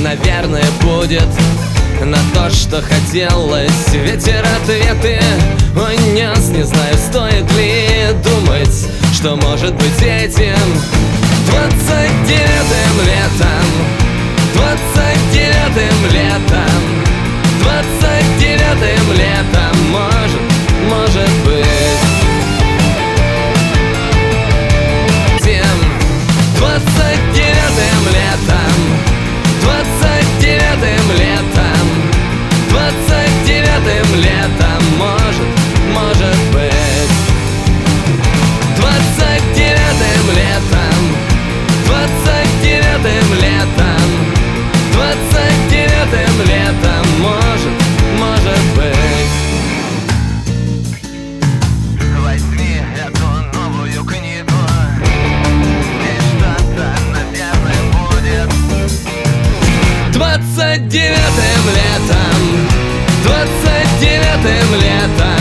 наверное, будет на то, что хотелось. Ветер ответы унес, не знаю, стоит ли думать, что может быть этим 29-м летом, 29-м летом, 29-м летом, может быть. 29-м летом, 29-м летом, 29-м летом, может быть. 29-м летом, 29-м летом, 29-м летом, может быть. Возьми эту новую книгу, здесь что-то, наверное, будет. 29-м летом, 29-м летом,